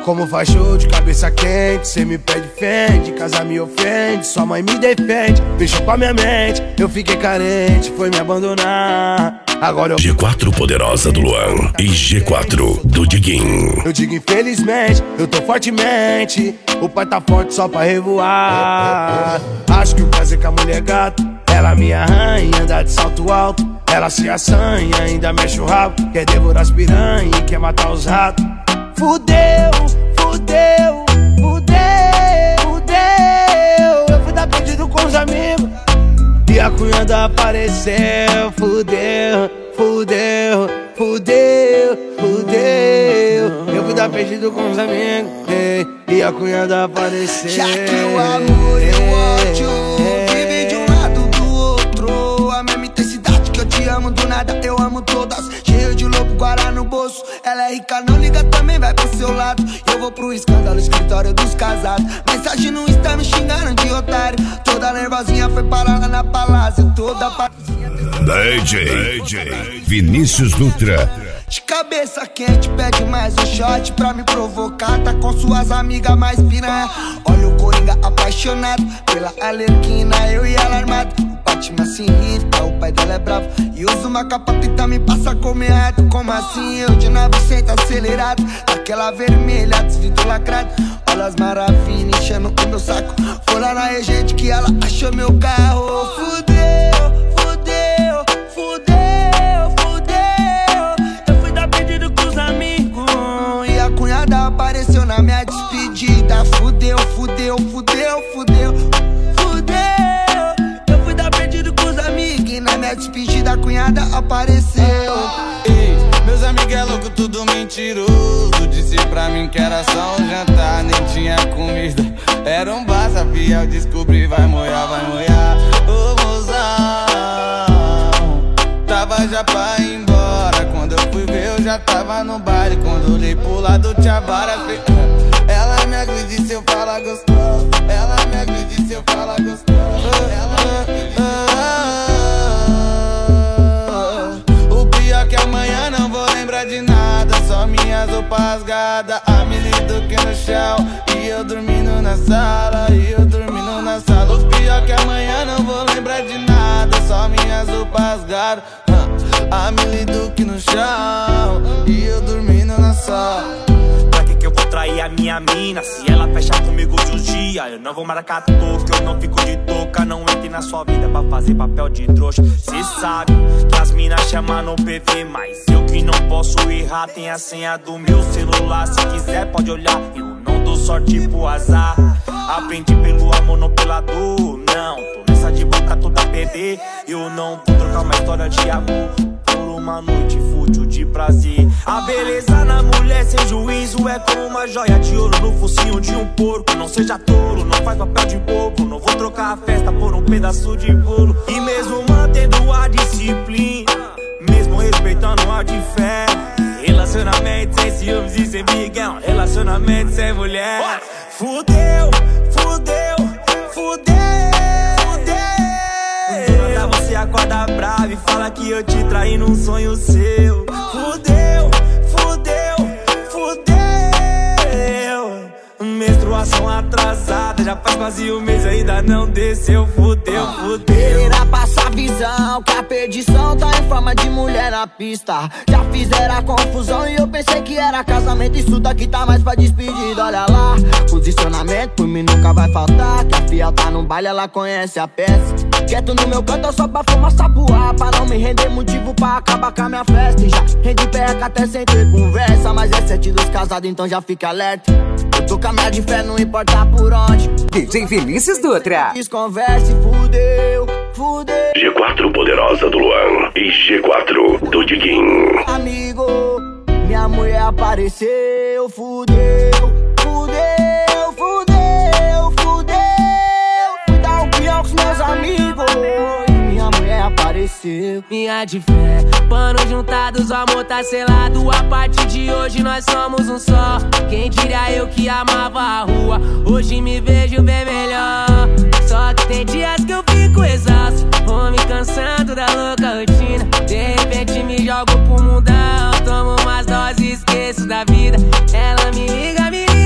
Como faz show de cabeça quente, cê me pede fende, casa me ofende, sua mãe me defende, mexeu com a minha mente, eu fiquei carente, foi me abandonar. Agora eu... G4 Poderosa do Luan e G4 do Diguinho. Eu digo infelizmente, eu tô fortemente, o pai tá forte só pra revoar. Acho que o prazer com a mulher gato, ela me arranha, anda de salto alto, ela se assanha, ainda mexe o rabo, quer devorar as piranha e quer matar os ratos. Fudeu, fudeu, fudeu, fudeu. Eu fui dar pedido com os amigos e a cunhada apareceu. Fudeu, fudeu, fudeu, fudeu. Eu fui dar pedido com os amigos e a cunhada apareceu. Já que o amor e o ódio vivem de um lado do outro, a mesma intensidade que eu te amo do nada, eu amo todas. Cheio de lobo, guará no bolso. Ela é rica, não liga, também vai pro seu lado. Eu vou pro escândalo, escritório dos casados. Mensagem no Insta me xingando de otário. Toda nervosinha foi parar lá na palácio. Toda DJ Vinícius Dutra. de cabeça quente, pede mais um shot pra me provocar. Tá com suas amigas mais piranha. Olha o Coringa apaixonado pela Arlequina, eu e ela armado. O Batman se irrita, o pai dela é bravo e usa uma capa preta, me passa como errado. Como assim eu de 900 acelerado, daquela vermelha, desvidro lacrado. Olha as maravilhas enchendo o meu saco. Foi lá na regente que ela achou meu carro. Fudeu, fudeu, fudeu, fudeu. Eu fui dar pedido com os amigos e a cunhada apareceu na minha despedida. Fudeu, fudeu, fudeu, fudeu, fudeu. Eu fui dar pedido com os amigos e na minha despedida a cunhada apareceu. Ei, meus amigos é louco, tudo mentiroso. Disse pra mim que era só um jantar, nem tinha comida. Era um bar, sabia, eu descobri, vai molhar, ô mozão. Tava já pra ir embora, quando eu fui ver eu já tava no baile. Quando olhei pro lado tinha várias. Ela me agride se eu falar gostoso, ela me agride se eu falar gostoso. O pior que amanhã não vou lembrar de nada, só minhas roupas rasgadas, a do que no chão, e eu dormindo na sala, O pior que amanhã não vou lembrar de nada, só minhas roupas rasgadas, a do que no chão, e eu dormindo na sala. Pra que eu vou trair a minha mina? Se ela fecha comigo de um dia, eu não vou marcar toca, eu não fico de touca. Não entre na sua vida pra fazer papel de trouxa. Cê sabe que as minas chamam no PV, mas eu que não posso errar, tem a senha do meu celular. Se quiser pode olhar, eu não dou sorte pro azar. Aprendi pelo amor, não pela dor. Não, tô nessa de boca toda PD. Eu não vou trocar uma história de amor por uma noite fútil de prazer. A beleza na mulher sem juízo é como uma joia de ouro no focinho de um porco. Não seja tolo, não faz papel de bobo. Não vou trocar a festa por um pedaço de bolo. E mesmo mantendo a disciplina, mesmo respeitando a de fé, relacionamento sem ciúmes e sem brigão, relacionamento sem mulher. Fudeu, fudeu, fudeu, fudeu. Do nada você acorda bravo e fala que eu te traí num sonho seu. Fudeu, fudeu, fudeu. Menstruação atrasada, já faz quase um mês ainda não desceu. Fudeu, fudeu. Era passar visão que a perdição tá em forma de mulher na pista. Já fizeram a confusão e eu pensei que era casamento. Isso daqui tá mais pra despedida, olha lá. Posicionamento por mim nunca vai faltar, que a fiel tá no baile, ela conhece a peça. Quieto no meu canto só pra fumar sapuá, pra não me render motivo pra acabar com a minha festa. E já rende perca até sem ter conversa, mas é 7 dos casados, então já fica alerta. Eu tô com a minha de fé, não importa por onde. DJ Vinícius Dutra. Desconverse, fudeu, fudeu. G4 Poderosa do Luan e G4 do Diguinho. Amigo, minha mulher apareceu. Fudeu, fudeu, fudeu, fudeu. Fui dar um pião com os meus amigos e minha mulher apareceu. Minha de fé, pano juntados, o amor tá selado. A partir de hoje nós somos um só. Quem diria eu que amava a rua, hoje me vejo bem melhor. Só que tem dias que eu fico exausto, vou me cansando da louca rotina. De repente me jogo pro mundão, tomo umas doses e esqueço da vida. Ela me liga,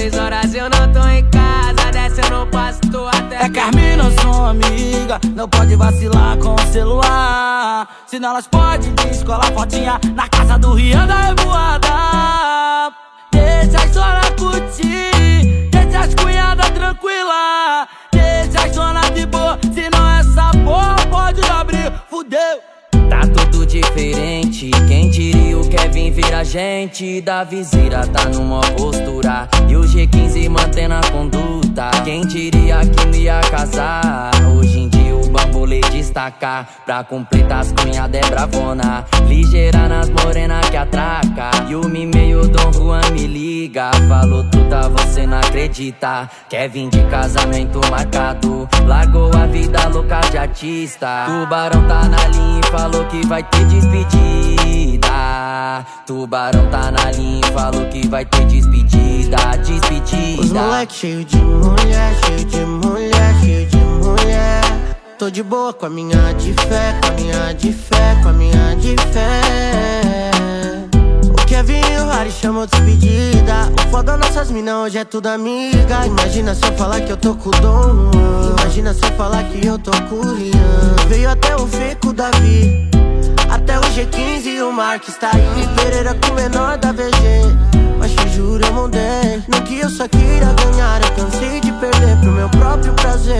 6 horas eu não tô em casa, dessa eu não passo, tô até. É que as minas são amiga, não pode vacilar com o celular. Senão elas podem descolar fotinha na casa do Rian da Revoada. Deixa as zona curtir, deixa as cunhadas tranquila, deixa as zona de boa, senão essa porra pode dar briga, fudeu. Tá tudo diferente, quem diria o Kevin vira gente. Da viseira tá numa postura e o G15 mantendo a conduta. Quem diria que não ia casar, hoje em dia o bambolê destacar. Pra completar as cunhadas é bravona, ligeira nas morena que atraca. E o meio Dom Juan me liga, falou truta, você não acredita. Kevin de casamento marcado, largou a vida louca de artista. Tubarão tá na linha e falou que vai ter despedida. Tubarão tá na linha e falou que vai ter despedida. Despedida. Os moleque cheio de mulher, cheio de mulher, cheio de mulher. Tô de boa com a minha de fé, com a minha de fé, com a minha de fé. O Kevin e o Harry chamou despedida. O foda nossas minas hoje é tudo amiga. Imagina se eu falar que eu tô com o Dom Juan, imagina se eu falar que eu tô com o Rian. Veio até o Feco Davi, até o G15 e o Marques tá aí. Pereira com o menor da VG, mas te juro eu mudei. Não que eu só queira ganhar, eu cansei de perder pro meu próprio prazer.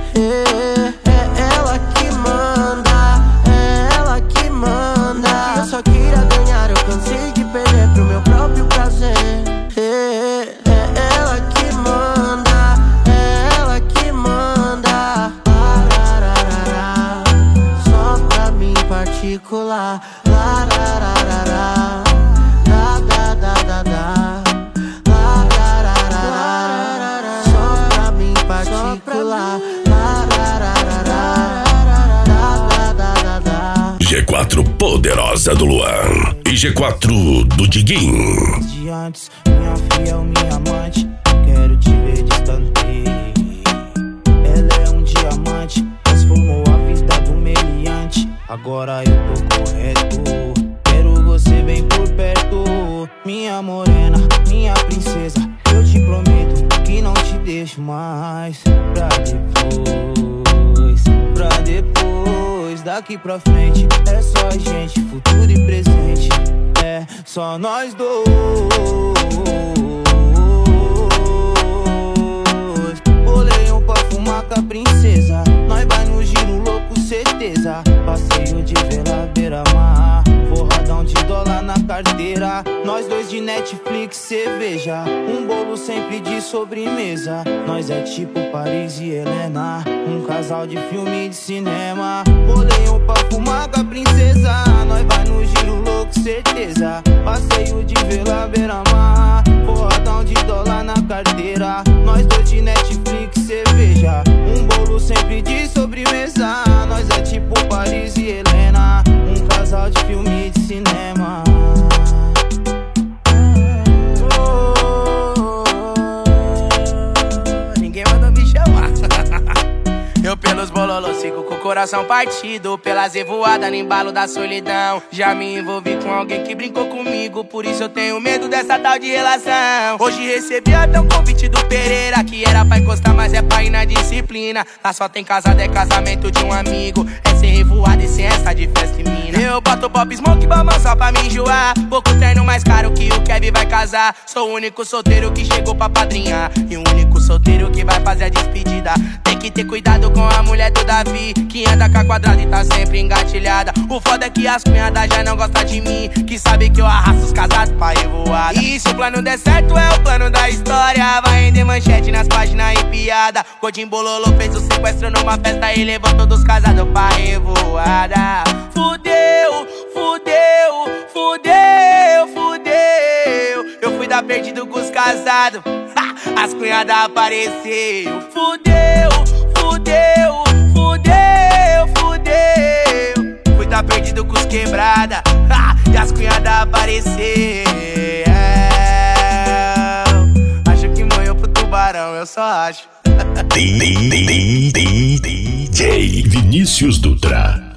É ela que manda, é ela que manda. Não que eu só queira ganhar, eu cansei de perder pro meu próprio prazer. É ela que manda, é ela que manda. Só pra mim particular. Só pra mim particular. G4 Poderosa do Luan e G4 do Diguinho. De antes, minha fiel, minha amante, quero te ver distante. Ela é um diamante, transformou a vida do meliante. Agora eu tô correto, quero você bem por perto. Minha morena, minha princesa, eu te prometo que não te deixo mais. Pra depois, daqui pra frente é só a gente, futuro e presente. É só nós dois. Bolei um pra fumar com a princesa, nós vai no giro louco, certeza. Passeio de vela, beira-mar, forradão de dólar na carteira. Nós dois de Netflix, cerveja, um bolo sempre de sobremesa. Nós é tipo Paris e Helena, um casal de filme de cinema. Bolei um pra fumar com a princesa, nós vai no giro louco, certeza. Passeio de vela, beira-mar, forradão de dólar na carteira. Nós dois de Netflix, cerveja, um bolo sempre de sobremesa. Nós é tipo Paris e Helena, um casal de filme de cinema. Ninguém mandou me chamar. Eu pelos bololos sigo com o coração partido, pelas revoadas no embalo da solidão. Já me envolvi com alguém que brincou comigo, por isso eu tenho medo dessa tal de relação. Hoje recebi até um convite do Pereira, que era pra encostar, mas é pra ir na disciplina. Lá só tem casado, é casamento de um amigo, é sem revoada e sem essa de festa e mina. Eu boto pop smoke bamão só pra me enjoar, pouco terno mais caro que o Kevin vai casar. Sou o único solteiro que chegou pra padrinhar, e o único solteiro que vai fazer a despedida. Tem que ter cuidado com a mulher do Davi, que anda com a quadrada e tá sempre engatilhada. O foda é que as cunhadas já não gostam de mim, que sabe que eu arrasto os casados pra revoada. E se o plano der certo é o plano da história, vai render manchete nas páginas e piada. Godinho Bololô fez o sequestro numa festa e levou todos os casados pra revoada. Fudeu, fudeu, fudeu, fudeu. Eu fui dar perdido com os casados, as cunhadas apareceu. Fudeu, fudeu, fudeu, fudeu. Fui dar perdido com os quebrada, e as cunhadas apareceu. Acho que manhou pro tubarão, eu só acho. DJ Vinícius Dutra.